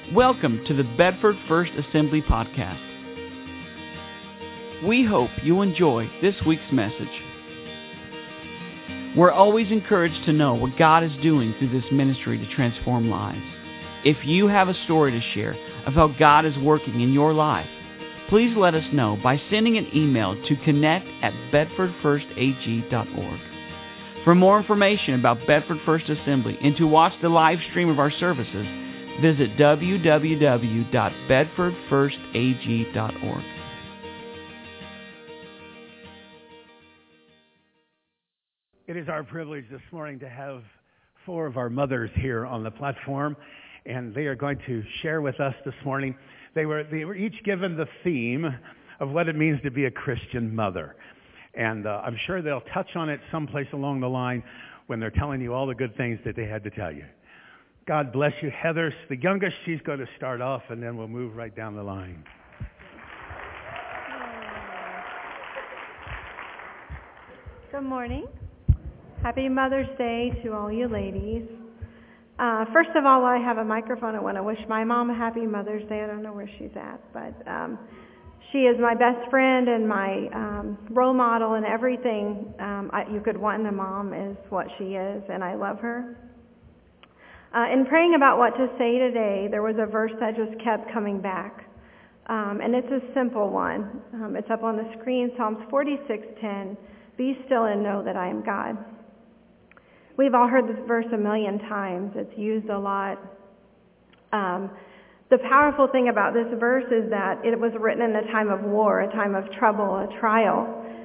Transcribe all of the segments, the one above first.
Welcome to the Bedford First Assembly Podcast. We hope you enjoy this week's message. We're always encouraged to know what God is doing through this ministry to transform lives. If you have a story to share of how God is working in your life, please let us know by sending an email to connect@bedfordfirstag.org. For more information about Bedford First Assembly and to watch the live stream of our services, visit www.bedfordfirstag.org. It is our privilege this morning to have four of our mothers here on the platform, and they are going to share with us this morning. They were each given the theme of what it means to be a Christian mother. And I'm sure they'll touch on it someplace along the line when they're telling you all the good things that they had to tell you. God bless you. Heather's the youngest. She's going to start off, and then we'll move right down the line. Good morning. Happy Mother's Day to all you ladies. First of all, while I have a microphone, I want to wish my mom a happy Mother's Day. I don't know where she's at, but she is my best friend and my role model, and everything you could want in a mom is what she is, and I love her. In praying about what to say today, there was a verse that just kept coming back, and it's a simple one. It's up on the screen, Psalms 46:10. Be still and know that I am God. We've all heard this verse a million times. It's used a lot. The powerful thing about this verse is that it was written in a time of war, a time of trouble, a trial.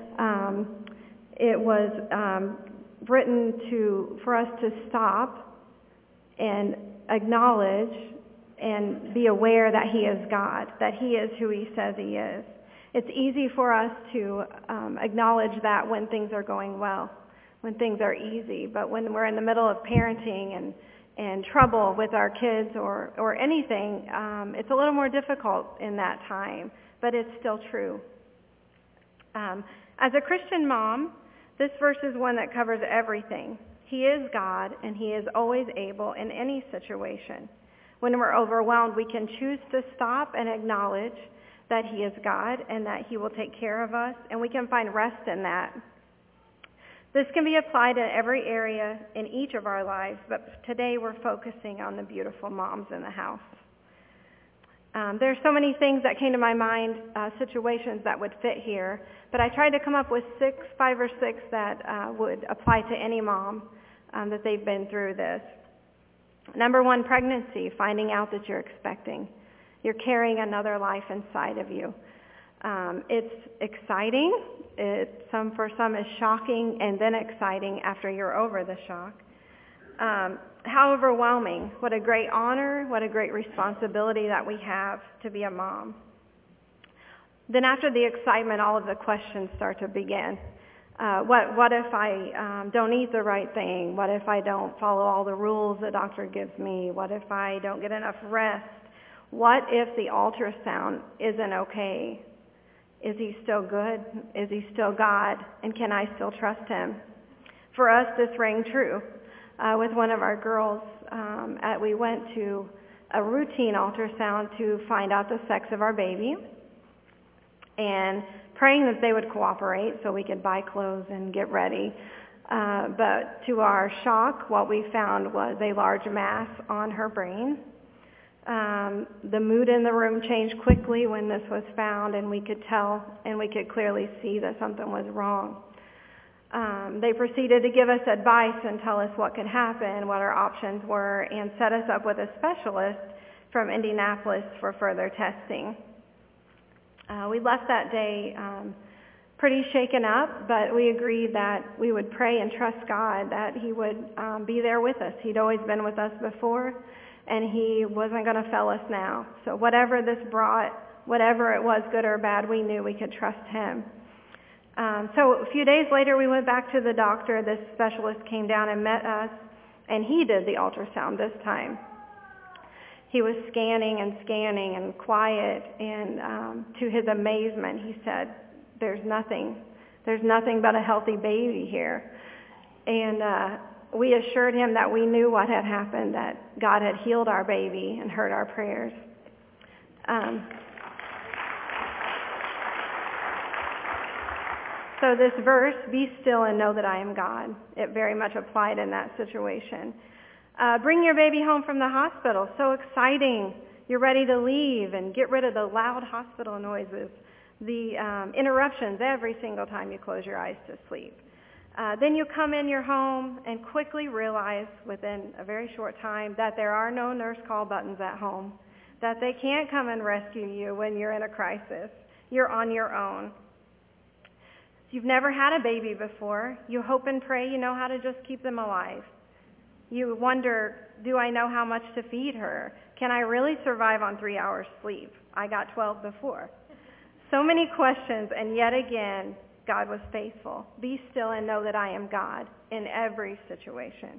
It was written for us to stop and acknowledge and be aware that He is God, that He is who He says He is. It's easy for us to acknowledge that when things are going well, when things are easy, but when we're in the middle of parenting and trouble with our kids or anything, it's a little more difficult in that time, but it's still true. As a Christian mom, this verse is one that covers everything. He is God, and He is always able in any situation. When we're overwhelmed, we can choose to stop and acknowledge that He is God and that He will take care of us, and we can find rest in that. This can be applied in every area in each of our lives, but today we're focusing on the beautiful moms in the house. There's so many things that came to my mind, situations that would fit here, but I tried to come up with five or six that would apply to any mom that they've been through this. Number one, pregnancy, finding out that you're expecting. You're carrying another life inside of you. It's exciting. For some is shocking and then exciting after you're over the shock. How overwhelming. What a great honor, what a great responsibility that we have to be a mom. Then after the excitement, all of the questions start to begin. What if I don't eat the right thing? What if I don't follow all the rules the doctor gives me? What if I don't get enough rest? What if the ultrasound isn't okay? Is He still good? Is He still God? And can I still trust Him? For us, this rang true. With one of our girls, we went to a routine ultrasound to find out the sex of our baby and praying that they would cooperate so we could buy clothes and get ready. But to our shock, what we found was a large mass on her brain. The mood in the room changed quickly when this was found, and we could tell and we could clearly see that something was wrong. They proceeded to give us advice and tell us what could happen, what our options were, and set us up with a specialist from Indianapolis for further testing. We left that day pretty shaken up, but we agreed that we would pray and trust God that He would be there with us. He'd always been with us before, and He wasn't going to fail us now. So whatever this brought, whatever it was, good or bad, we knew we could trust Him. So a few days later, we went back to the doctor. This specialist came down and met us, and he did the ultrasound this time. He was scanning and quiet, and to his amazement, he said, there's nothing but a healthy baby here. And we assured him that we knew what had happened, that God had healed our baby and heard our prayers. So this verse, be still and know that I am God, it very much applied in that situation. Bring your baby home from the hospital. So exciting. You're ready to leave and get rid of the loud hospital noises, the interruptions every single time you close your eyes to sleep. Then you come in your home and quickly realize within a very short time that there are no nurse call buttons at home, that they can't come and rescue you when you're in a crisis. You're on your own. You've never had a baby before. You hope and pray you know how to just keep them alive. You wonder, do I know how much to feed her? Can I really survive on 3 hours sleep? I got 12 before. So many questions, and yet again, God was faithful. Be still and know that I am God in every situation.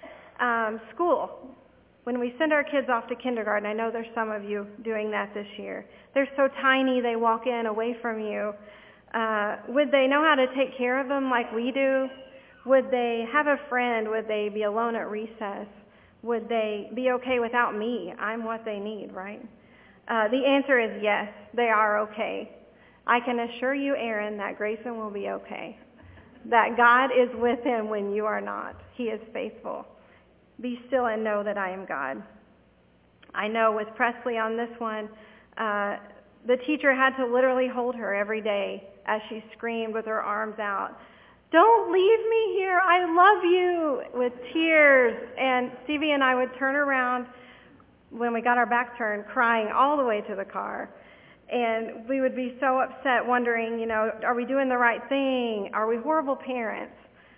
School. When we send our kids off to kindergarten, I know there's some of you doing that this year. They're so tiny, they walk in away from you. Would they know how to take care of them like we do? Would they have a friend? Would they be alone at recess? Would they be okay without me? I'm what they need, right? The answer is yes, they are okay. I can assure you, Aaron, that Grayson will be okay. That God is with him when you are not. He is faithful. Be still and know that I am God. I know with Presley on this one, the teacher had to literally hold her every day as she screamed with her arms out, "Don't leave me here, I love you," with tears. And Stevie and I would turn around when we got our back turned, crying all the way to the car. And we would be so upset, wondering, are we doing the right thing? Are we horrible parents?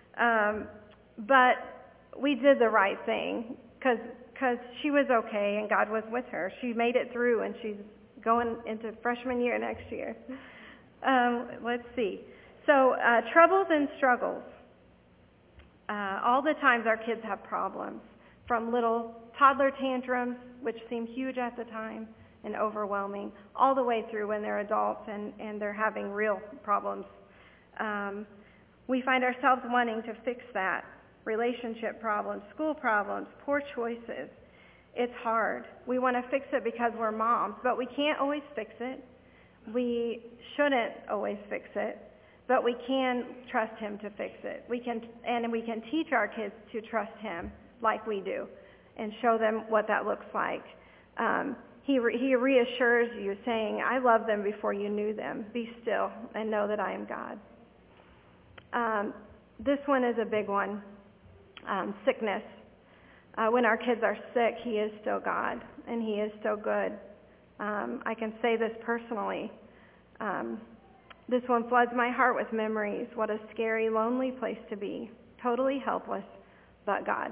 But we did the right thing because she was okay and God was with her. She made it through, and she's going into freshman year next year. Let's see. So troubles and struggles. All the times our kids have problems, from little toddler tantrums, which seem huge at the time and overwhelming, all the way through when they're adults and they're having real problems. We find ourselves wanting to fix that. Relationship problems, school problems, poor choices. It's hard. We want to fix it because we're moms, but we can't always fix it. We shouldn't always fix it, but we can trust him to fix it. We can teach our kids to trust him like we do and show them what that looks like. He reassures you, saying, I love them before you knew them. Be still and know that I am God. This one is a big one. Sickness. When our kids are sick, he is still God, and he is still good. I can say this personally. This one floods my heart with memories. What a scary, lonely place to be. Totally helpless, but God.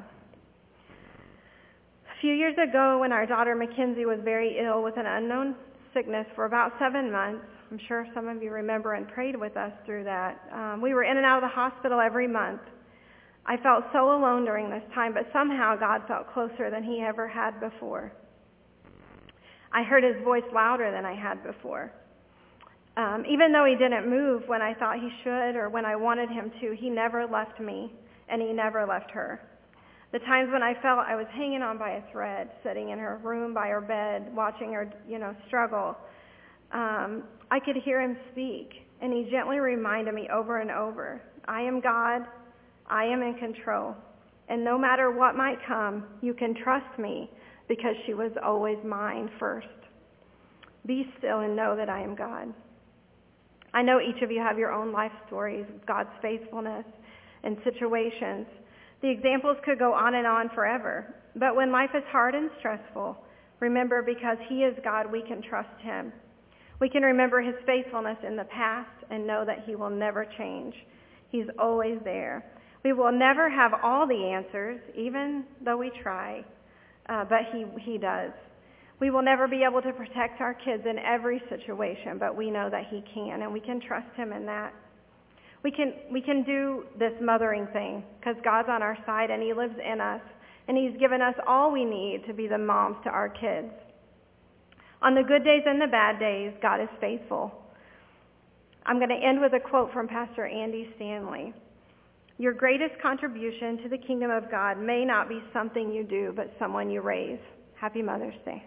A few years ago, when our daughter Mackenzie was very ill with an unknown sickness for about 7 months, I'm sure some of you remember and prayed with us through that. We were in and out of the hospital every month. I felt so alone during this time, but somehow God felt closer than he ever had before. I heard his voice louder than I had before. Even though he didn't move when I thought he should or when I wanted him to, he never left me, and he never left her. The times when I felt I was hanging on by a thread, sitting in her room by her bed, watching her, struggle, I could hear him speak, and he gently reminded me over and over, I am God, I am in control, and no matter what might come, you can trust me because she was always mine first. Be still and know that I am God. I know each of you have your own life stories of God's faithfulness and situations. The examples could go on and on forever, but when life is hard and stressful, remember because he is God, we can trust him. We can remember his faithfulness in the past and know that he will never change. He's always there. We will never have all the answers, even though we try, but he does. We will never be able to protect our kids in every situation, but we know that he can, and we can trust him in that. We can do this mothering thing because God's on our side and he lives in us, and he's given us all we need to be the moms to our kids. On the good days and the bad days, God is faithful. I'm going to end with a quote from Pastor Andy Stanley. Your greatest contribution to the kingdom of God may not be something you do, but someone you raise. Happy Mother's Day.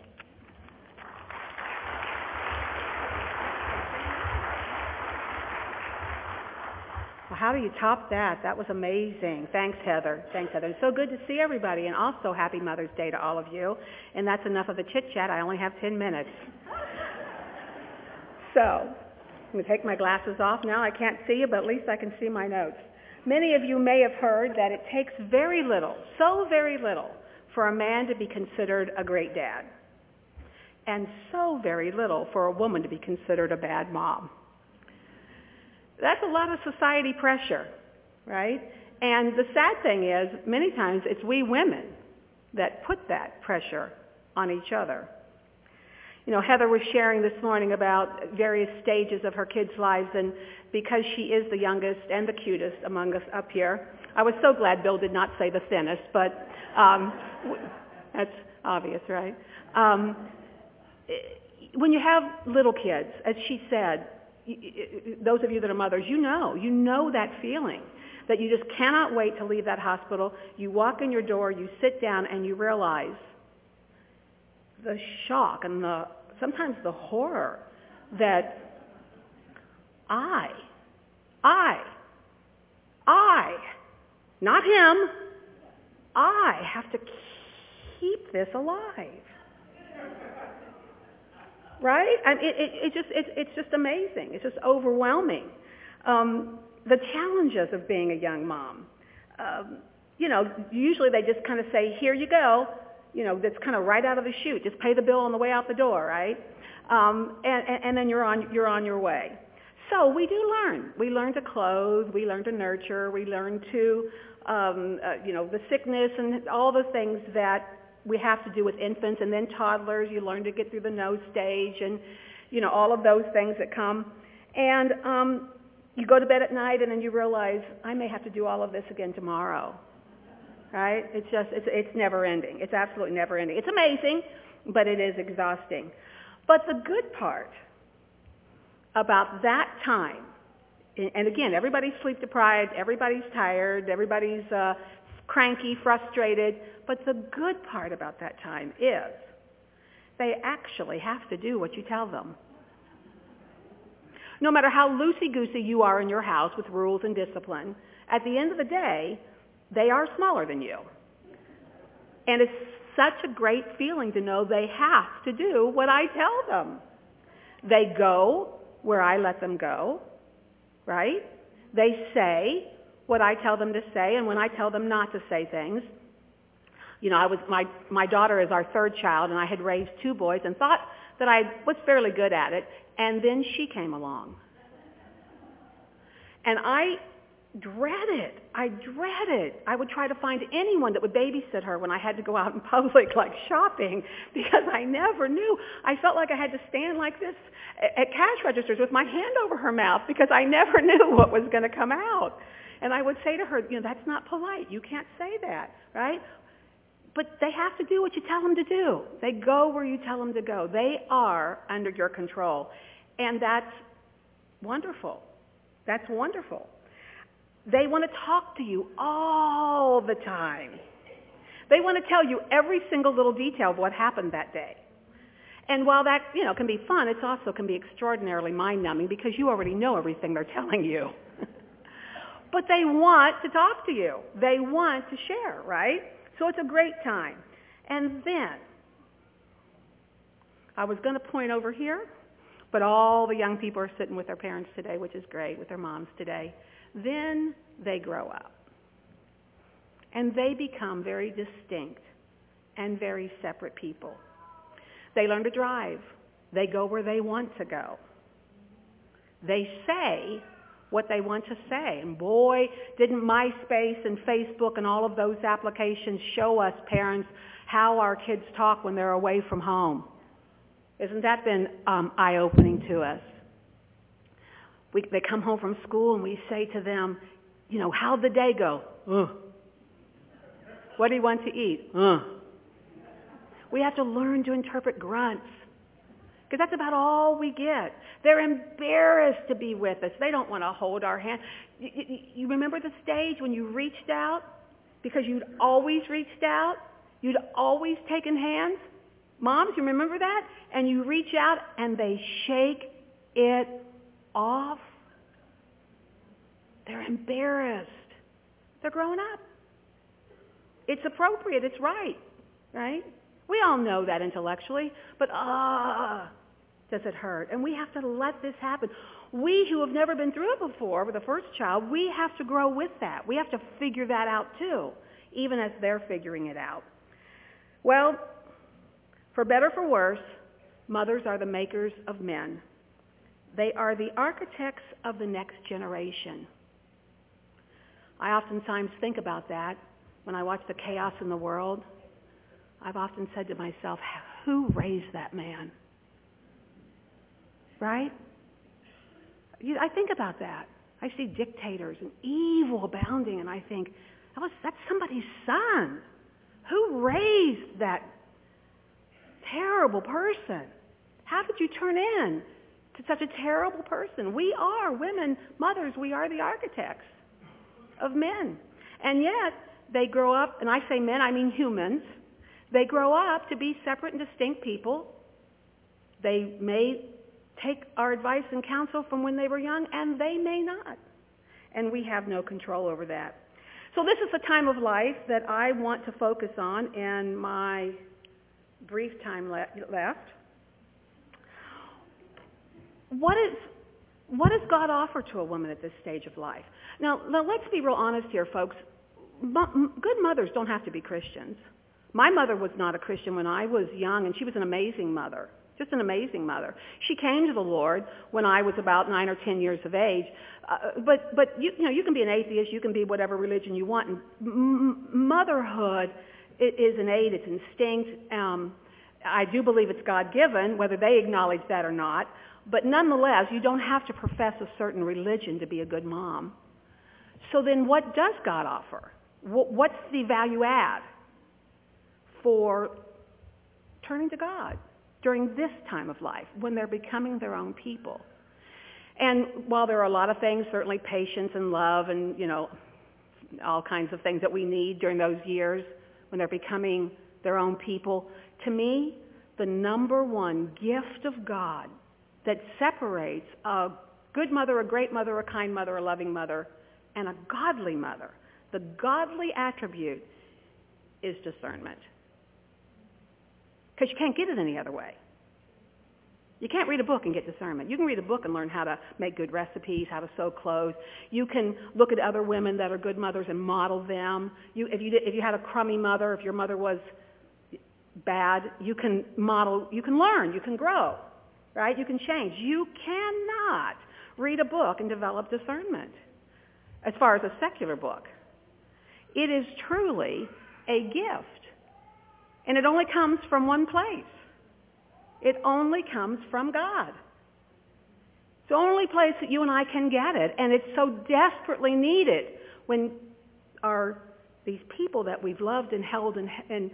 Well, how do you top that? That was amazing. Thanks, Heather. Thanks, Heather. It's so good to see everybody, and also happy Mother's Day to all of you. And that's enough of a chit-chat. I only have 10 minutes. So, I'm going to take my glasses off now. I can't see you, but at least I can see my notes. Many of you may have heard that it takes very little, so very little, for a man to be considered a great dad. And so very little for a woman to be considered a bad mom. That's a lot of society pressure, right? And the sad thing is, many times it's we women that put that pressure on each other. You know, Heather was sharing this morning about various stages of her kids' lives, and because she is the youngest and the cutest among us up here, I was so glad Bill did not say the thinnest, but that's obvious, right? When you have little kids, as she said, those of you that are mothers, you know that feeling that you just cannot wait to leave that hospital. You walk in your door, you sit down, and you realize the shock and sometimes the horror that I, not him, I have to keep this alive. Right? And it's just amazing. It's just overwhelming. The challenges of being a young mom. Usually they just kind of say, here you go. That's kind of right out of the chute. Just pay the bill on the way out the door, right? And then you're on your way. So we do learn. We learn to clothe. We learn to nurture. We learn to, the sickness and all the things that we have to do with infants, and then toddlers. You learn to get through the nose stage and, all of those things that come. And you go to bed at night and then you realize, I may have to do all of this again tomorrow. Right? It's never ending. It's absolutely never ending. It's amazing, but it is exhausting. But the good part about that time, and again, everybody's sleep deprived, everybody's tired, everybody's cranky, frustrated, but the good part about that time is they actually have to do what you tell them. No matter how loosey-goosey you are in your house with rules and discipline, at the end of the day, they are smaller than you. And it's such a great feeling to know they have to do what I tell them. They go where I let them go, right? They say what I tell them to say, and when I tell them not to say things. My daughter is our third child, and I had raised two boys and thought that I was fairly good at it, and then she came along. And I dreaded. I would try to find anyone that would babysit her when I had to go out in public, like shopping, because I never knew. I felt like I had to stand like this at cash registers with my hand over her mouth because I never knew what was going to come out. And I would say to her, that's not polite. You can't say that, right? But they have to do what you tell them to do. They go where you tell them to go. They are under your control. And that's wonderful. That's wonderful. They want to talk to you all the time. They want to tell you every single little detail of what happened that day. And while that, can be fun, it also can be extraordinarily mind-numbing because you already know everything they're telling you. But they want to talk to you. They want to share, right? So it's a great time. And then, I was going to point over here, but all the young people are sitting with their parents today, which is great, with their moms today. Then they grow up. And they become very distinct and very separate people. They learn to drive. They go where they want to go. They say what they want to say. And boy, didn't MySpace and Facebook and all of those applications show us parents how our kids talk when they're away from home. Isn't that been eye-opening to us? They come home from school and we say to them, how'd the day go? What do you want to eat? We have to learn to interpret grunts. Because that's about all we get. They're embarrassed to be with us. They don't want to hold our hand. You remember the stage when you reached out? Because you'd always reached out? You'd always taken hands? Moms, you remember that? And you reach out and they shake it off. They're embarrassed. They're growing up. It's appropriate. It's right. We all know that intellectually, but does it hurt? And we have to let this happen. We who have never been through it before with the first child, we have to grow with that. We have to figure that out too, even as they're figuring it out. Well, for better or for worse, mothers are the makers of men. They are the architects of the next generation. I oftentimes think about that when I watch the chaos in the world. I've often said to myself, who raised that man? Right? I think about that. I see dictators and evil abounding, and I think, that's somebody's son. Who raised that terrible person? How did you turn in to such a terrible person? We are women, mothers, we are the architects of men. And yet, they grow up, and I say men, I mean humans, they grow up to be separate and distinct people. They may take our advice and counsel from when they were young, and they may not. And we have no control over that. So this is the time of life that I want to focus on in my brief time left. What does God offer to a woman at this stage of life? Now let's be real honest here, folks. Good mothers don't have to be Christians. My mother was not a Christian when I was young, and she was an amazing mother. Just an amazing mother. She came to the Lord when I was about 9 or 10 years of age. But you can be an atheist, you can be whatever religion you want. And motherhood is innate, it's instinct. I do believe it's God-given, whether they acknowledge that or not. But nonetheless, you don't have to profess a certain religion to be a good mom. So then what does God offer? What's the value add for turning to God during this time of life when they're becoming their own people? And while there are a lot of things, certainly patience and love and, all kinds of things that we need during those years when they're becoming their own people, to me, the number one gift of God that separates a good mother, a great mother, a kind mother, a loving mother, and a godly mother, the godly attribute is discernment. Because you can't get it any other way. You can't read a book and get discernment. You can read a book and learn how to make good recipes, how to sew clothes. You can look at other women that are good mothers and model them. If you had a crummy mother, if your mother was bad, you can model, you can learn, you can grow, right? You can change. You cannot read a book and develop discernment as far as a secular book. It is truly a gift. And it only comes from one place. It only comes from God. It's the only place that you and I can get it, and it's so desperately needed when these people that we've loved and held and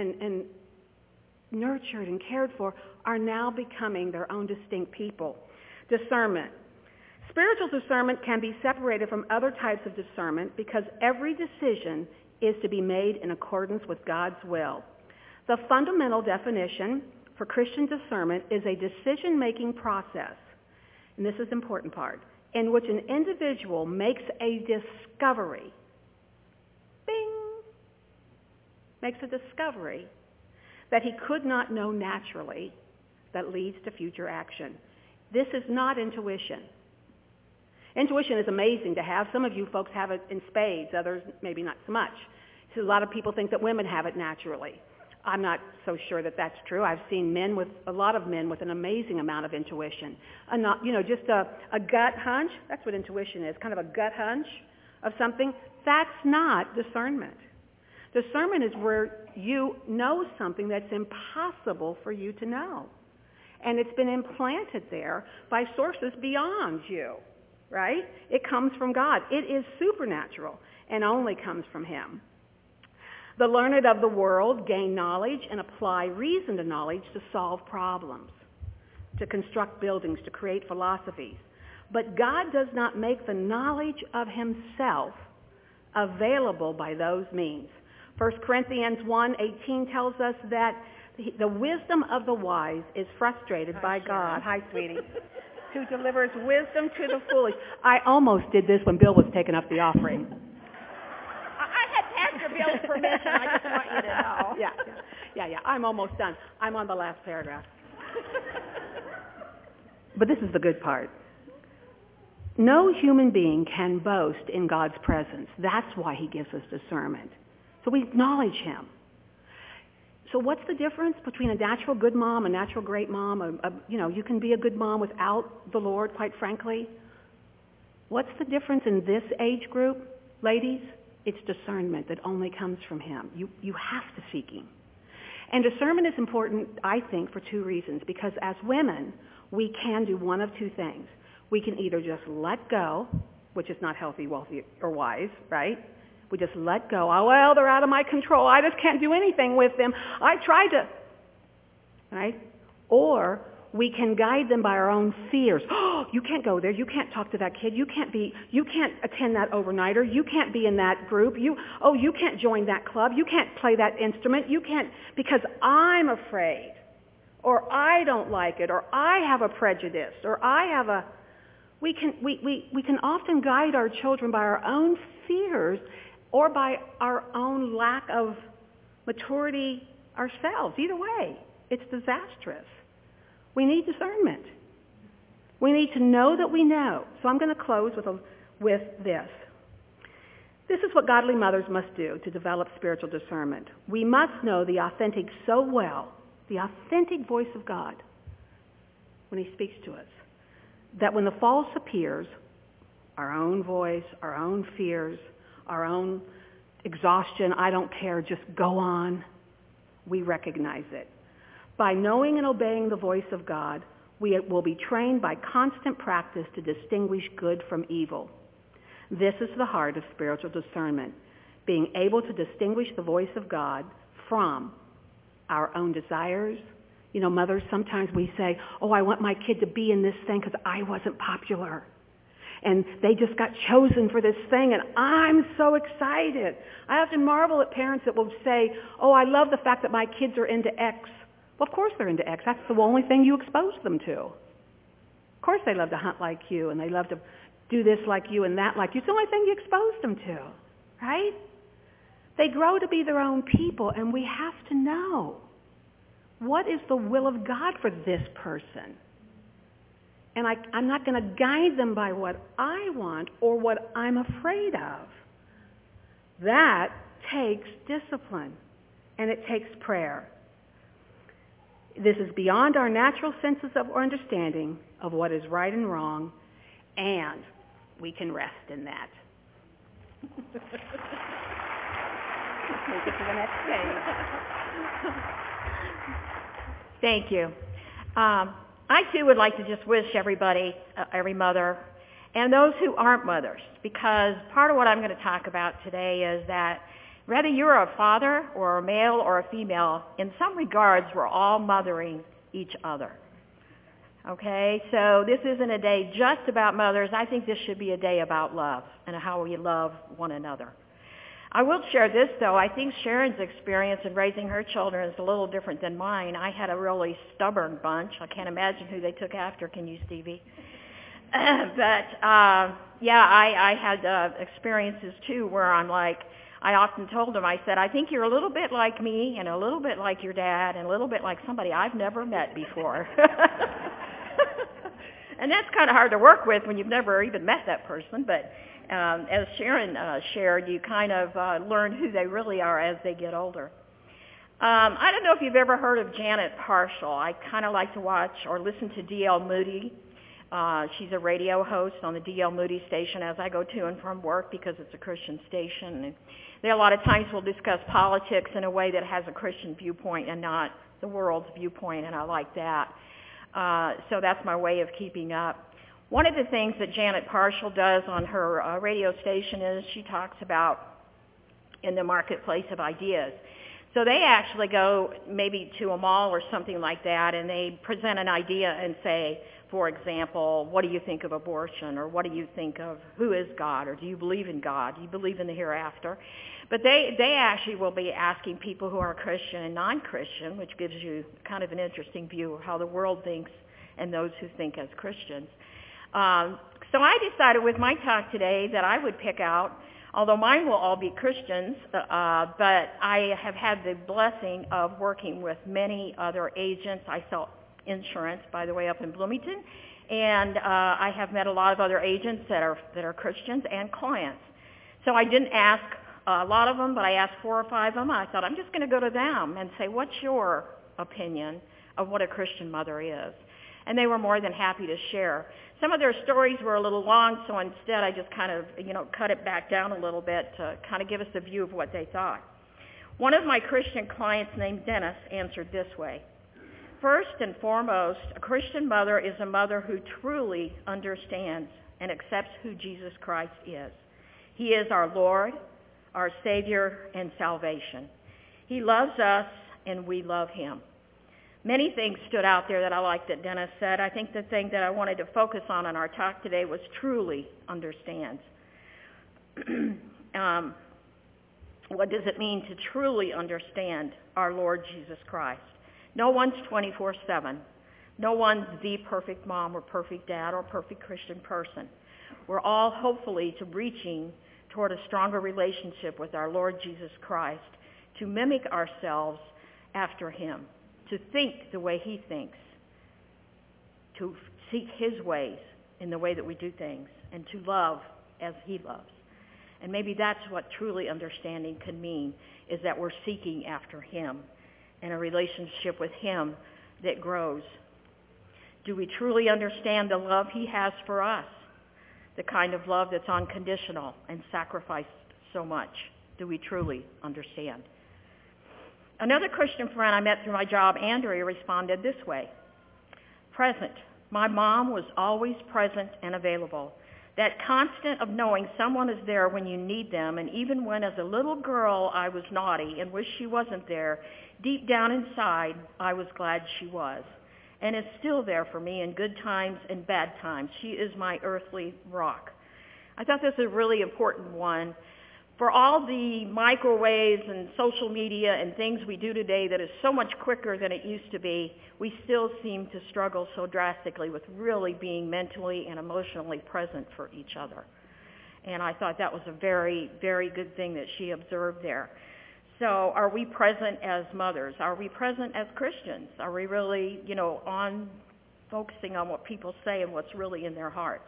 nurtured and cared for are now becoming their own distinct people. Discernment. Spiritual discernment can be separated from other types of discernment because every decision is to be made in accordance with God's will. The fundamental definition for Christian discernment is a decision-making process, and this is the important part, in which an individual makes a discovery. Bing! Makes a discovery that he could not know naturally that leads to future action. This is not intuition. Intuition is amazing to have. Some of you folks have it in spades, others maybe not so much. So a lot of people think that women have it naturally. I'm not so sure that that's true. I've seen a lot of men with an amazing amount of intuition. Just a gut hunch. That's what intuition is, kind of a gut hunch of something. That's not discernment. Discernment is where you know something that's impossible for you to know. And it's been implanted there by sources beyond you, right? It comes from God. It is supernatural and only comes from Him. The learned of the world gain knowledge and apply reason to knowledge to solve problems. to construct buildings, to create philosophies. But God does not make the knowledge of himself available by those means. 1 Corinthians 1:18 tells us that the wisdom of the wise is frustrated by God. Hi, sweetie. Who delivers wisdom to the foolish. I almost did this when Bill was taking up the offering. I had Pastor Bill's permission. I just want you to know. Yeah. I'm almost done. I'm on the last paragraph. But this is the good part. No human being can boast in God's presence. That's why he gives us discernment. So we acknowledge him. So what's the difference between a natural good mom, a natural great mom? You can be a good mom without the Lord, quite frankly. What's the difference in this age group, ladies? It's discernment that only comes from him. You have to seek him. And discernment is important, I think, for two reasons. Because as women, we can do one of two things. We can either just let go, which is not healthy, wealthy, or wise, right? We just let go. Oh, well, they're out of my control. I just can't do anything with them. I tried to, right? Or we can guide them by our own fears. Oh, you can't go there. You can't talk to that kid. You can't attend that overnighter. You can't be in that group. You can't join that club. You can't play that instrument. You can't, because I'm afraid, or I don't like it, or I have a prejudice, or I have a. We can often guide our children by our own fears or by our own lack of maturity ourselves. Either way, it's disastrous. We need discernment. We need to know that we know. So I'm going to close with this. This is what godly mothers must do to develop spiritual discernment. We must know the authentic voice of God when he speaks to us. That when the false appears, our own voice, our own fears, our own exhaustion, I don't care, just go on, we recognize it. By knowing and obeying the voice of God, we will be trained by constant practice to distinguish good from evil. This is the heart of spiritual discernment, being able to distinguish the voice of God from our own desires. You know, mothers, sometimes we say, oh, I want my kid to be in this thing because I wasn't popular. And they just got chosen for this thing, and I'm so excited. I often marvel at parents that will say, oh, I love the fact that my kids are into X. Well, of course they're into X. That's the only thing you expose them to. Of course they love to hunt like you, and they love to do this like you and that like you. It's the only thing you expose them to, right? They grow to be their own people, and we have to know, what is the will of God for this person? And I'm not going to guide them by what I want or what I'm afraid of. That takes discipline, and it takes prayer. This is beyond our natural senses of understanding of what is right and wrong, and we can rest in that. Take it to the next stage. Thank you. I, too, would like to just wish everybody, every mother, and those who aren't mothers, because part of what I'm going to talk about today is that whether you're a father or a male or a female, in some regards, we're all mothering each other. Okay? So this isn't a day just about mothers. I think this should be a day about love and how we love one another. I will share this, though. I think Sharon's experience in raising her children is a little different than mine. I had a really stubborn bunch. I can't imagine who they took after. Can you, Stevie? I had experiences, too, where I'm like, I often told them, I said, I think you're a little bit like me and a little bit like your dad and a little bit like somebody I've never met before. And that's kind of hard to work with when you've never even met that person, but as Sharon shared, you kind of learn who they really are as they get older. I don't know if you've ever heard of Janet Parshall. I kind of like to watch or listen to D.L. Moody. She's a radio host on the D.L. Moody station as I go to and from work because it's a Christian station. And there are a lot of times we'll discuss politics in a way that has a Christian viewpoint and not the world's viewpoint, and I like that. So that's my way of keeping up. One of the things that Janet Parshall does on her radio station is she talks about in the marketplace of ideas. So they actually go maybe to a mall or something like that, and they present an idea and say, for example, what do you think of abortion, or what do you think of who is God, or do you believe in God? Do you believe in the hereafter? But they actually will be asking people who are Christian and non-Christian, which gives you kind of an interesting view of how the world thinks and those who think as Christians. So I decided with my talk today that I would pick out, although mine will all be Christians, but I have had the blessing of working with many other agents. I sell insurance, by the way, up in Bloomington, and I have met a lot of other agents that are Christians and clients. So I didn't ask a lot of them, but I asked 4 or 5 of them. I thought, I'm just going to go to them and say, what's your opinion of what a Christian mother is? And they were more than happy to share. Some of their stories were a little long, so instead I just kind of, cut it back down a little bit to kind of give us a view of what they thought. One of my Christian clients named Dennis answered this way. First and foremost, a Christian mother is a mother who truly understands and accepts who Jesus Christ is. He is our Lord, our Savior, and salvation. He loves us, and we love him. Many things stood out there that I liked that Dennis said. I think the thing that I wanted to focus on in our talk today was truly understands. What does it mean to truly understand our Lord Jesus Christ? No one's 24/7. No one's the perfect mom or perfect dad or perfect Christian person. We're all hopefully reaching toward a stronger relationship with our Lord Jesus Christ, to mimic ourselves after him, to think the way he thinks, to seek his ways in the way that we do things, and to love as he loves. And maybe that's what truly understanding can mean, is that we're seeking after him and a relationship with him that grows. Do we truly understand the love he has for us? The kind of love that's unconditional and sacrificed so much. Do we truly understand? Another Christian friend I met through my job, Andrea, responded this way. Present. My mom was always present and available. That constant of knowing someone is there when you need them, and even when as a little girl I was naughty and wished she wasn't there, deep down inside I was glad she was. And is still there for me in good times and bad times. She is my earthly rock. I thought this was a really important one. For all the microwaves and social media and things we do today that is so much quicker than it used to be, we still seem to struggle so drastically with really being mentally and emotionally present for each other. And I thought that was a very, very good thing that she observed there. So are we present as mothers? Are we present as Christians? Are we really, on focusing on what people say and what's really in their hearts?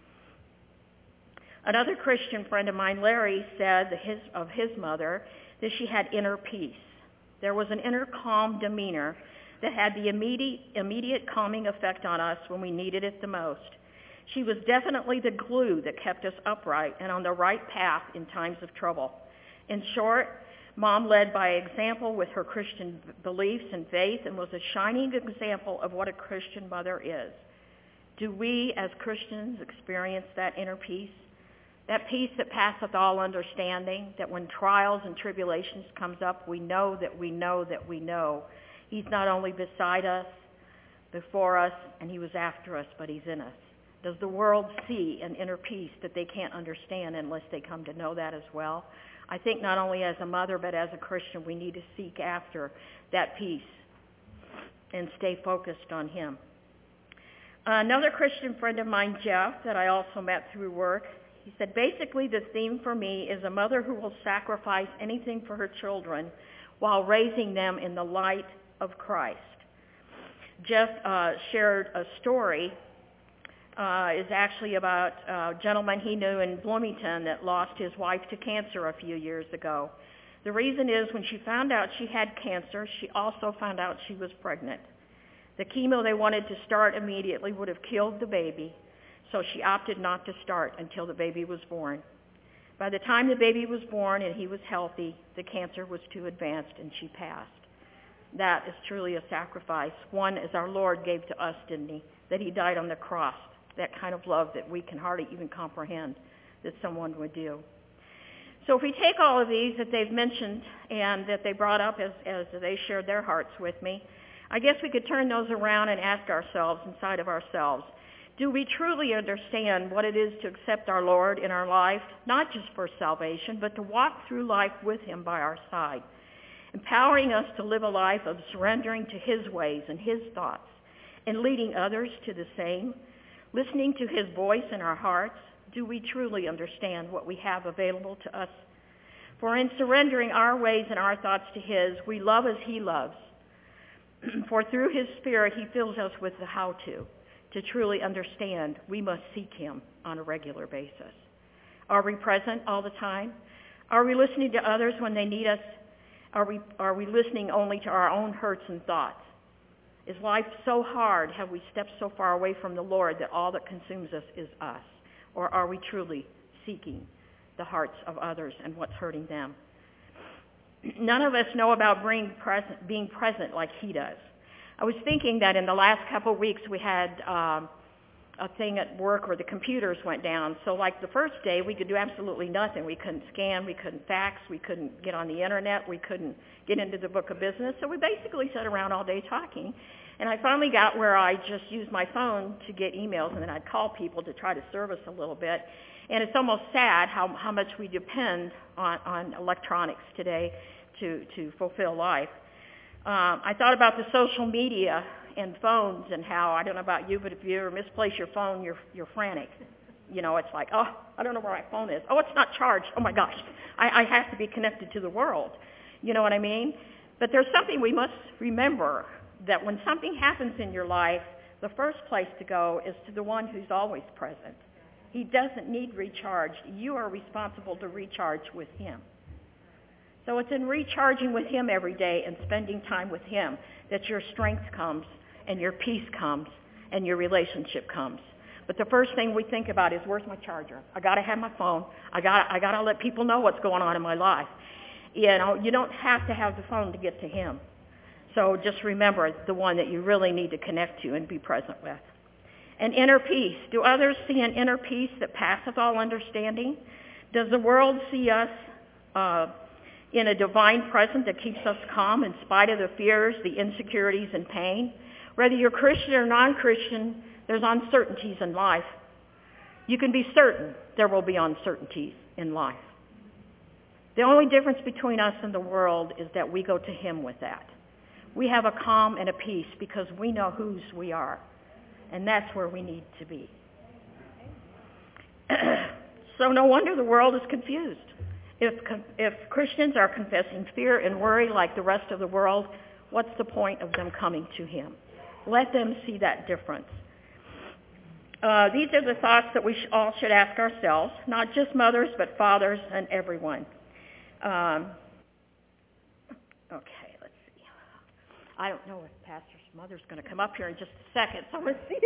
Another Christian friend of mine, Larry, said of his mother that she had inner peace. There was an inner calm demeanor that had the immediate calming effect on us when we needed it the most. She was definitely the glue that kept us upright and on the right path in times of trouble. In short, Mom led by example with her Christian beliefs and faith and was a shining example of what a Christian mother is. Do we as Christians experience that inner peace? That peace that passeth all understanding, that when trials and tribulations comes up, we know that we know that we know he's not only beside us, before us, and he was after us, but he's in us. Does the world see an inner peace that they can't understand unless they come to know that as well? I think not only as a mother, but as a Christian, we need to seek after that peace and stay focused on him. Another Christian friend of mine, Jeff, that I also met through work, he said, basically the theme for me is a mother who will sacrifice anything for her children while raising them in the light of Christ. Jeff shared a story is actually about a gentleman he knew in Bloomington that lost his wife to cancer a few years ago. The reason is when she found out she had cancer, she also found out she was pregnant. The chemo they wanted to start immediately would have killed the baby, so she opted not to start until the baby was born. By the time the baby was born and he was healthy, the cancer was too advanced and she passed. That is truly a sacrifice, one as our Lord gave to us, didn't he? That he died on the cross. That kind of love that we can hardly even comprehend that someone would do. So if we take all of these that they've mentioned and that they brought up as they shared their hearts with me, I guess we could turn those around and ask ourselves inside of ourselves, do we truly understand what it is to accept our Lord in our life, not just for salvation, but to walk through life with him by our side, empowering us to live a life of surrendering to his ways and his thoughts, and leading others to the same, listening to his voice in our hearts? Do we truly understand what we have available to us? For in surrendering our ways and our thoughts to his, we love as he loves. For through his Spirit, he fills us with the how-to. To truly understand, we must seek him on a regular basis. Are we present all the time? Are we listening to others when they need us? Are we listening only to our own hurts and thoughts? Is life so hard? Have we stepped so far away from the Lord that all that consumes us is us? Or are we truly seeking the hearts of others and what's hurting them? None of us know about being present like he does. I was thinking that in the last couple of weeks we had a thing at work where the computers went down. So like the first day, we could do absolutely nothing. We couldn't scan, we couldn't fax, we couldn't get on the internet, we couldn't get into the book of business. So we basically sat around all day talking. And I finally got where I just used my phone to get emails, and then I'd call people to try to service a little bit. And it's almost sad how much we depend on electronics today to fulfill life. I thought about the social media and phones and how, I don't know about you, but if you ever misplace your phone, you're frantic. You know, it's like, oh, I don't know where my phone is. Oh, it's not charged. Oh, my gosh. I have to be connected to the world. You know what I mean? But there's something we must remember, that when something happens in your life, the first place to go is to the one who's always present. He doesn't need recharged. You are responsible to recharge with him. So it's in recharging with him every day and spending time with him that your strength comes and your peace comes and your relationship comes. But the first thing we think about is, where's my charger? I got to have my phone. I got to let people know what's going on in my life. You know, you don't have to have the phone to get to him. So just remember the one that you really need to connect to and be present with. And inner peace. Do others see an inner peace that passeth all understanding? Does the world see us in a divine presence that keeps us calm in spite of the fears, the insecurities, and pain? Whether you're Christian or non-Christian, there's uncertainties in life. You can be certain there will be uncertainties in life. The only difference between us and the world is that we go to him with that. We have a calm and a peace because we know whose we are. And that's where we need to be. So no wonder the world is confused. If Christians are confessing fear and worry like the rest of the world, what's the point of them coming to him? Let them see that difference. These are the thoughts that we all should ask ourselves, not just mothers, but fathers and everyone. Okay, let's see. I don't know if Pastor's mother's going to come up here in just a second, so I'm going to see.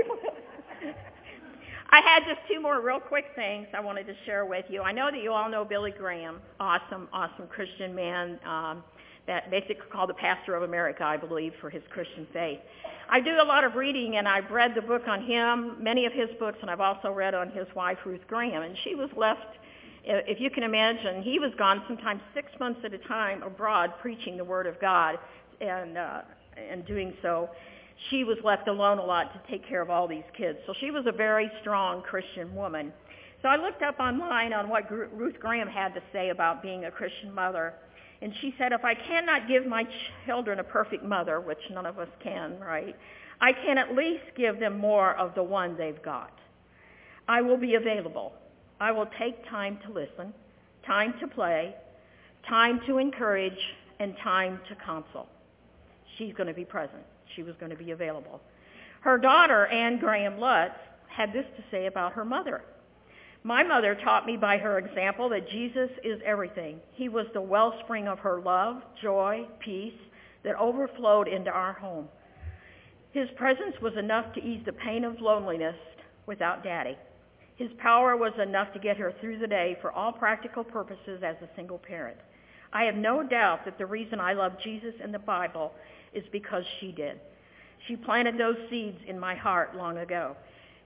I had just two more real quick things I wanted to share with you. I know that you all know Billy Graham, awesome Christian man, that basically called the pastor of America, I believe, for his Christian faith. I do a lot of reading, and I've read the book on him, many of his books, and I've also read on his wife, Ruth Graham. And she was left, if you can imagine, he was gone sometimes 6 months at a time abroad preaching the Word of God, and doing so, she was left alone a lot to take care of all these kids. So she was a very strong Christian woman. So I looked up online on what Ruth Graham had to say about being a Christian mother. And she said, if I cannot give my children a perfect mother, which none of us can, right, I can at least give them more of the one they've got. I will be available. I will take time to listen, time to play, time to encourage, and time to counsel. She's going to be present. She was going to be available. Her daughter, Anne Graham Lutz, had this to say about her mother. My mother taught me by her example that Jesus is everything. He was the wellspring of her love, joy, peace that overflowed into our home. His presence was enough to ease the pain of loneliness without Daddy. His power was enough to get her through the day for all practical purposes as a single parent. I have no doubt that the reason I love Jesus and the Bible is because she did. She planted those seeds in my heart long ago.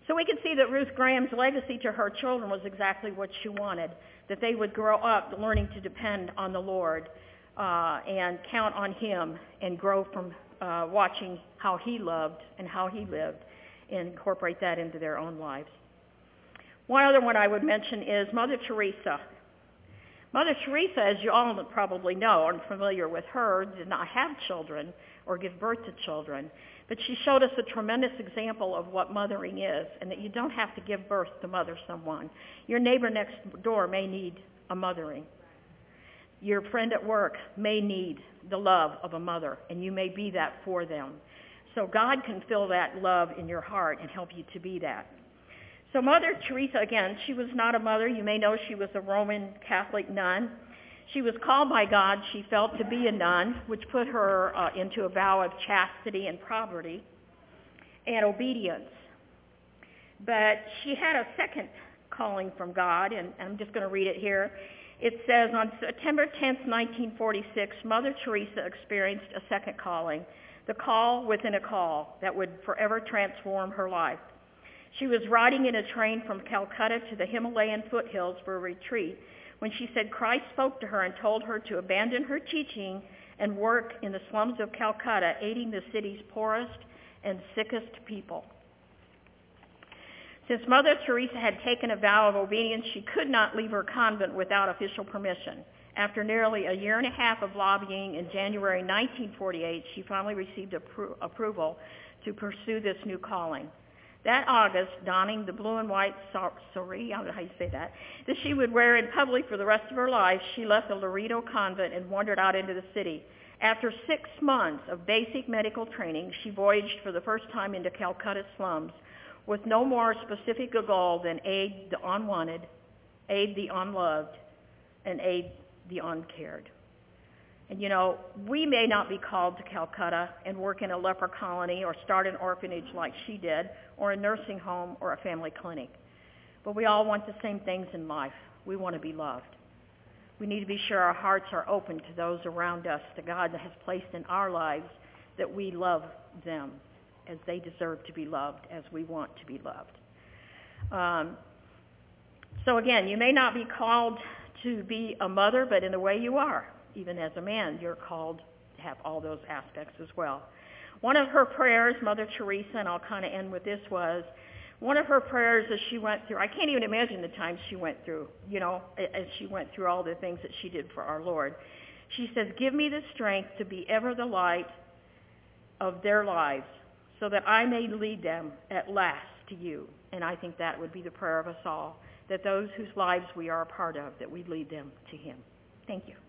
So we can see that Ruth Graham's legacy to her children was exactly what she wanted, that they would grow up learning to depend on the Lord and count on him and grow from watching how he loved and how he lived and incorporate that into their own lives. One other one I would mention is Mother Teresa. Mother Teresa, as you all probably know, are familiar with her, did not have children or give birth to children, but she showed us a tremendous example of what mothering is, and that you don't have to give birth to mother someone. Your neighbor next door may need a mothering. Your friend at work may need the love of a mother, and you may be that for them. So God can fill that love in your heart and help you to be that. So Mother Teresa, again, she was not a mother. You may know she was a Roman Catholic nun. She was called by God, she felt, to be a nun, which put her into a vow of chastity and poverty and obedience. But she had a second calling from God, and I'm just going to read it here. It says, on September 10th, 1946, Mother Teresa experienced a second calling, the call within a call that would forever transform her life. She was riding in a train from Calcutta to the Himalayan foothills for a retreat when she said Christ spoke to her and told her to abandon her teaching and work in the slums of Calcutta, aiding the city's poorest and sickest people. Since Mother Teresa had taken a vow of obedience, she could not leave her convent without official permission. After nearly a year and a half of lobbying in January 1948, she finally received approval to pursue this new calling. That August, donning the blue and white sari, I don't know how you say that she would wear in public for the rest of her life, she left the Loreto convent and wandered out into the city. After 6 months of basic medical training, she voyaged for the first time into Calcutta slums with no more specific a goal than aid the unwanted, aid the unloved, and aid the uncared. And you know, we may not be called to Calcutta and work in a leper colony or start an orphanage like she did, or a nursing home or a family clinic. But we all want the same things in life. We want to be loved. We need to be sure our hearts are open to those around us that God has placed in our lives, that we love them as they deserve to be loved, as we want to be loved. So again, you may not be called to be a mother, but in the way you are, even as a man, you're called to have all those aspects as well. One of her prayers, Mother Teresa, and I'll kind of end with this, was one of her prayers as she went through, I can't even imagine the times she went through, you know, as she went through all the things that she did for our Lord. She says, give me the strength to be ever the light of their lives so that I may lead them at last to you. And I think that would be the prayer of us all, that those whose lives we are a part of, that we lead them to him. Thank you.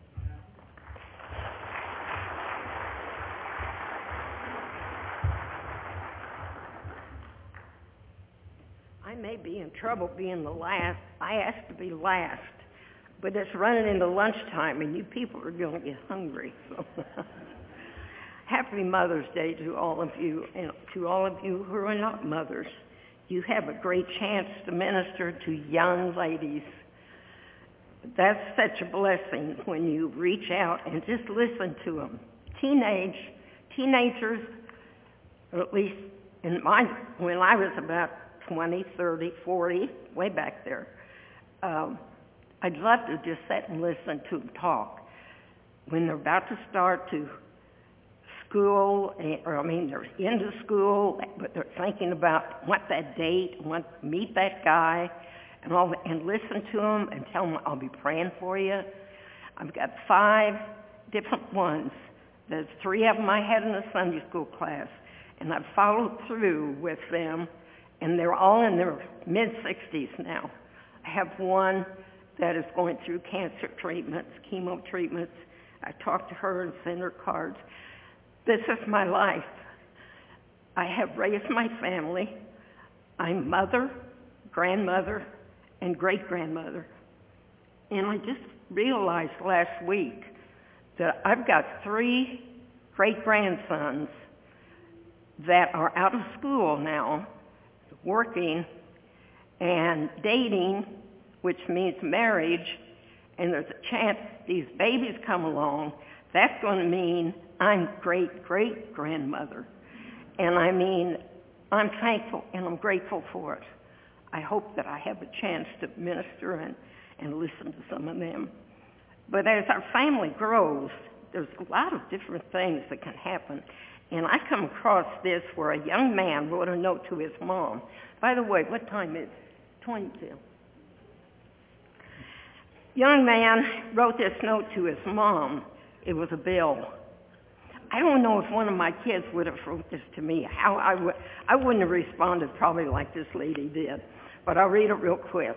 I may be in trouble being the last. I asked to be last, but it's running into lunchtime, and you people are going to get hungry. So happy Mother's Day to all of you, and to all of you who are not mothers. You have a great chance to minister to young ladies. That's such a blessing when you reach out and just listen to them. Teenagers, or at least when I was about 20, 30, 40, way back there, I'd love to just sit and listen to them talk. When they're about to start to school, they're into school, but they're thinking about what that date, meet that guy, and listen to them and tell them, I'll be praying for you. I've got 5 different ones. There's 3 of them I had in a Sunday school class, and I've followed through with them, and they're all in their mid-60s now. I have one that is going through cancer treatments, chemo treatments. I talk to her and send her cards. This is my life. I have raised my family. I'm mother, grandmother, and great-grandmother. And I just realized last week that I've got 3 great-grandsons that are out of school now, working and dating, which means marriage, and there's a chance these babies come along. That's going to mean I'm great-great-grandmother. And I'm thankful and I'm grateful for it. I hope that I have a chance to minister and listen to some of them. But as our family grows, there's a lot of different things that can happen. And I come across this where a young man wrote a note to his mom. By the way, what time is it? 22. Young man wrote this note to his mom. It was a bill. I don't know if one of my kids would have wrote this to me. How I wouldn't have responded probably like this lady did. But I'll read it real quick.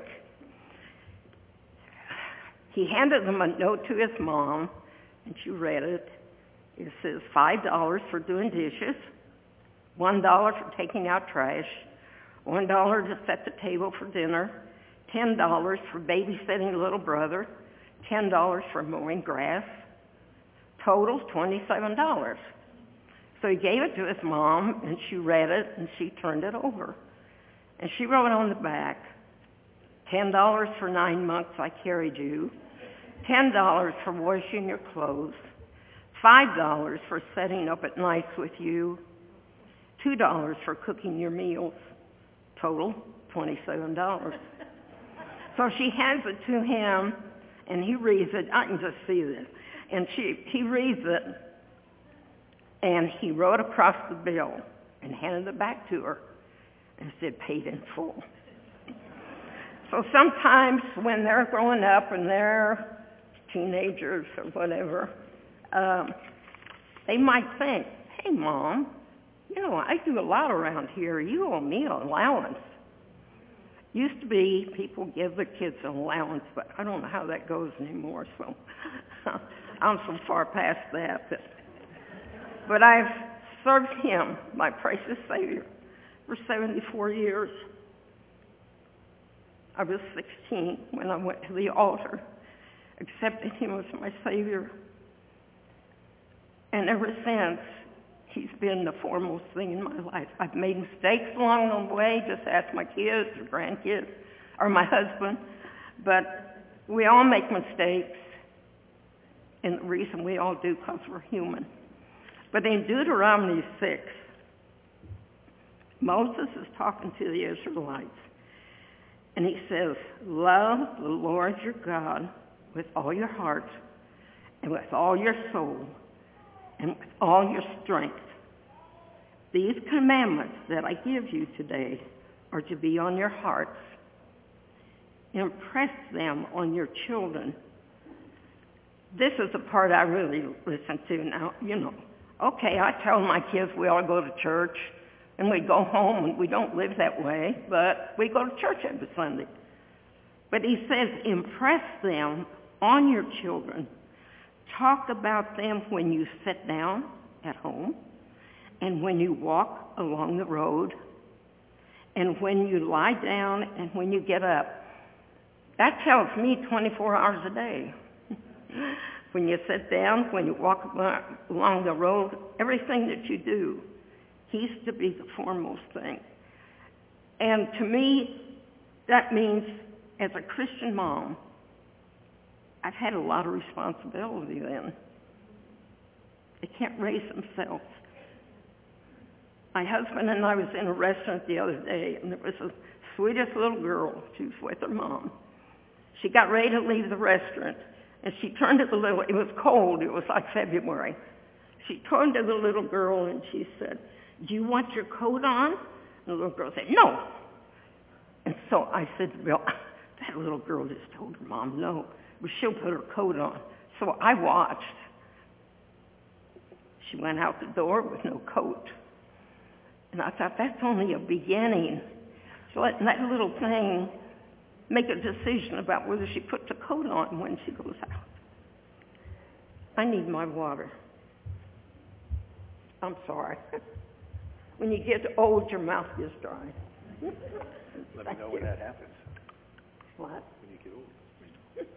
He handed them a note to his mom, and she read it. It says $5 for doing dishes, $1 for taking out trash, $1 to set the table for dinner, $10 for babysitting little brother, $10 for mowing grass, total $27. So he gave it to his mom, and she read it, and she turned it over. And she wrote on the back, $10 for 9 months I carried you, $10 for washing your clothes, $5 for setting up at nights with you, $2 for cooking your meals, total $27. So she hands it to him, and he reads it. I can just see this. And he reads it, and he wrote across the bill and handed it back to her and said, paid in full. So sometimes when they're growing up and they're teenagers or whatever, they might think, hey, Mom, I do a lot around here. You owe me an allowance. Used to be people give the kids an allowance, but I don't know how that goes anymore, so I'm so far past that. But I've served him, my precious Savior, for 74 years. I was 16 when I went to the altar, accepted him as my Savior. And ever since, he's been the foremost thing in my life. I've made mistakes along the way, just ask my kids or grandkids or my husband. But we all make mistakes, and the reason we all do because we're human. But in Deuteronomy 6, Moses is talking to the Israelites, and he says, love the Lord your God with all your heart and with all your soul and with all your strength. These commandments that I give you today are to be on your hearts. Impress them on your children. This is the part I really listen to now. Okay, I tell my kids we all go to church, and we go home, and we don't live that way, but we go to church every Sunday. But he says, impress them on your children. Talk about them when you sit down at home, and when you walk along the road, and when you lie down, and when you get up. That tells me 24 hours a day. When you sit down, when you walk along the road, everything that you do, he's to be the foremost thing. And to me, that means as a Christian mom, I've had a lot of responsibility then. They can't raise themselves. My husband and I was in a restaurant the other day, and there was the sweetest little girl. She was with her mom. She got ready to leave the restaurant, and she turned to the little, it was cold, it was like February. She turned to the little girl and she said, do you want your coat on? And the little girl said, no. And so I said to Bill, that little girl just told her mom no, but she'll put her coat on. So I watched. She went out the door with no coat. And I thought, that's only a beginning. So let that little thing make a decision about whether she puts a coat on when she goes out. I need my water. I'm sorry. When you get old, your mouth gets dry. Let me know when that happens. What? When you get old.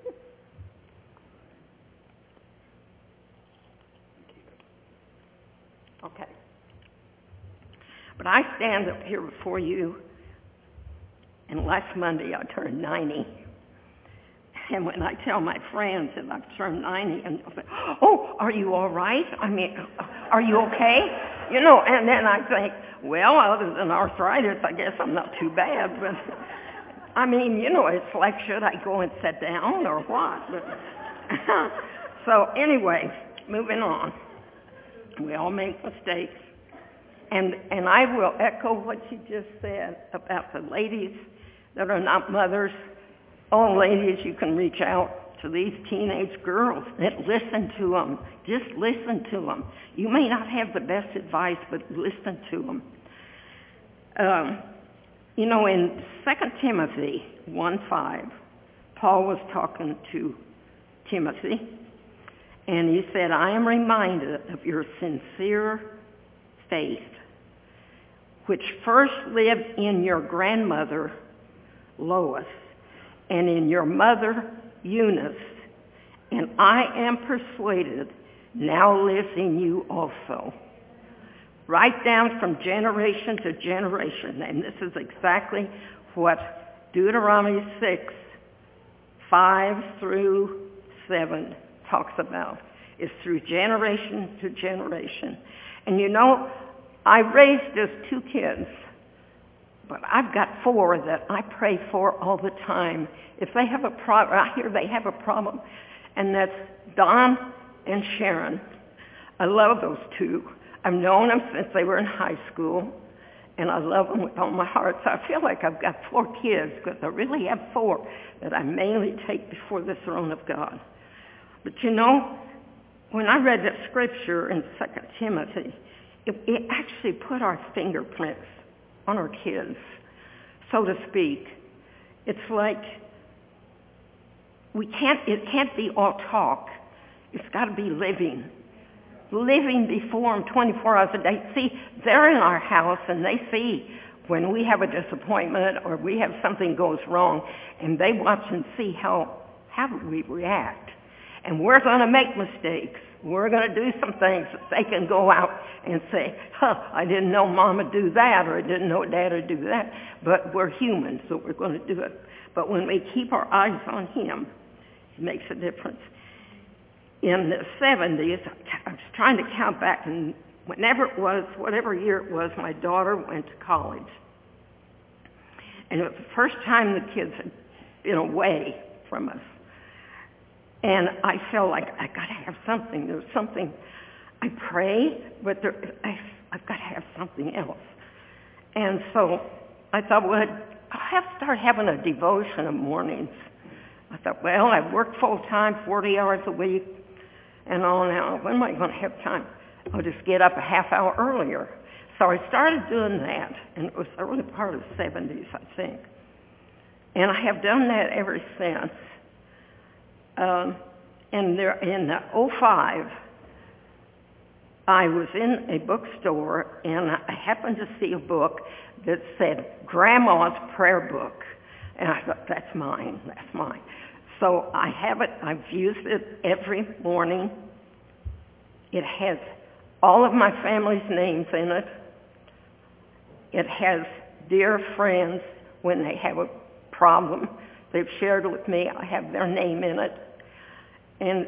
Okay. But I stand up here before you, and last Monday I turned 90. And when I tell my friends that I've turned 90, and they'll say, oh, are you all right? I mean, are you okay? and then I think, well, other than arthritis, I guess I'm not too bad. But, I mean, it's like, should I go and sit down or what? But, so anyway, moving on. We all make mistakes. And I will echo what you just said about the ladies that are not mothers. Oh, ladies, you can reach out to these teenage girls and listen to them. Just listen to them. You may not have the best advice, but listen to them. In 2 Timothy 1:5, Paul was talking to Timothy, and he said, I am reminded of your sincere faith, which first lived in your grandmother, Lois, and in your mother, Eunice, and I am persuaded now lives in you also. Right down from generation to generation, and this is exactly what Deuteronomy 6:5-7 talks about. It's through generation to generation. And I raised just 2 kids, but I've got 4 that I pray for all the time. If they have a problem, I hear they have a problem, and that's Don and Sharon. I love those 2. I've known them since they were in high school, and I love them with all my heart. So I feel like I've got 4 kids, because I really have 4 that I mainly take before the throne of God. But when I read that scripture in 2 Timothy, it actually put our fingerprints on our kids, so to speak. It's like it can't be all talk. It's got to be living before them 24 hours a day. See, they're in our house, and they see when we have a disappointment or we have something goes wrong, and they watch and see how we react. And we're going to make mistakes. We're going to do some things that they can go out and say, I didn't know Mom would do that, or I didn't know Dad would do that. But we're human, so we're going to do it. But when we keep our eyes on Him, it makes a difference. In the 70s, I was trying to count back, and whenever it was, whatever year it was, my daughter went to college. And it was the first time the kids had been away from us. And I felt like I got to have something. There's something. I pray, but I've got to have something else. And so I thought, well, I'll have to start having a devotion in the mornings. I thought, well, I've worked full time, 40 hours a week, and all now. When am I going to have time? I'll just get up a half hour earlier. So I started doing that, and it was the early part of the 70s, I think. And I have done that ever since. In 2005, I was in a bookstore, and I happened to see a book that said Grandma's Prayer Book. And I thought, that's mine. So I have it. I've used it every morning. It has all of my family's names in it. It has dear friends when they have a problem they've shared with me. I have their name in it. And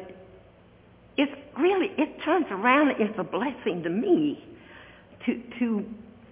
it turns around. It's a blessing to me to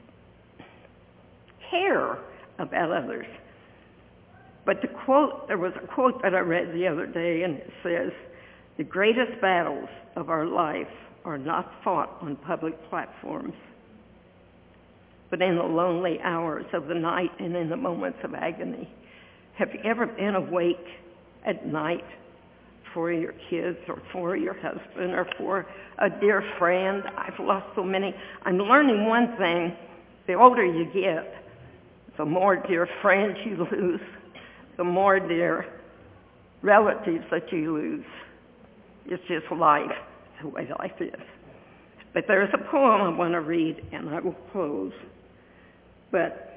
care about others. But there was a quote that I read the other day, and it says, the greatest battles of our life are not fought on public platforms, but in the lonely hours of the night and in the moments of agony. Have you ever been awake at night for your kids or for your husband or for a dear friend? I've lost so many. I'm learning one thing. The older you get, the more dear friends you lose, the more dear relatives that you lose. It's just life. It's the way life is. But there's a poem I want to read, and I will close. But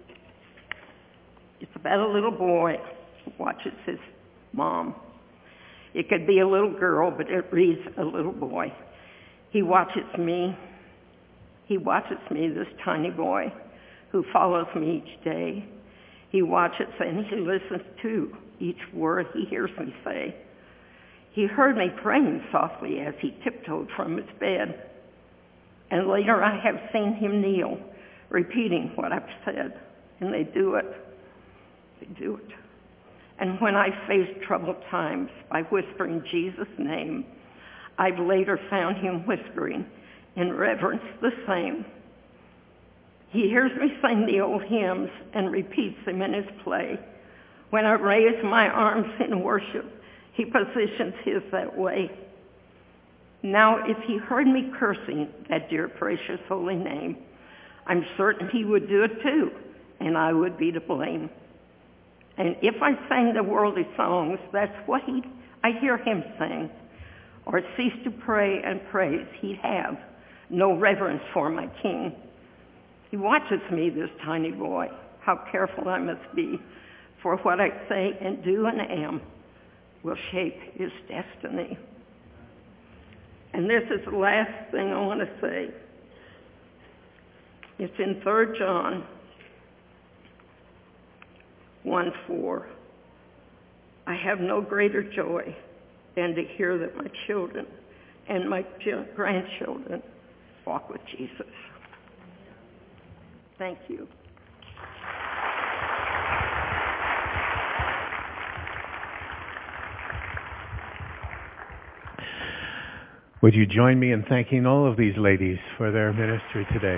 it's about a little boy who watches his mom. It could be a little girl, but it reads a little boy. He watches me. He watches me, this tiny boy who follows me each day. He watches and he listens to each word he hears me say. He heard me praying softly as he tiptoed from his bed. And later I have seen him kneel, repeating what I've said. And they do it. They do it. And when I face troubled times by whispering Jesus' name, I've later found him whispering in reverence the same. He hears me sing the old hymns and repeats them in his play. When I raise my arms in worship, he positions his that way. Now, if he heard me cursing that dear, precious, holy name, I'm certain he would do it too, and I would be to blame. And if I sang the worldly songs, that's what I hear him sing, or cease to pray and praise, he'd have no reverence for my King. He watches me, this tiny boy, how careful I must be, for what I say and do and am will shape his destiny. And this is the last thing I want to say. It's in 3 John 1:4. I have no greater joy than to hear that my children and my grandchildren walk with Jesus. Thank you. Would you join me in thanking all of these ladies for their ministry today?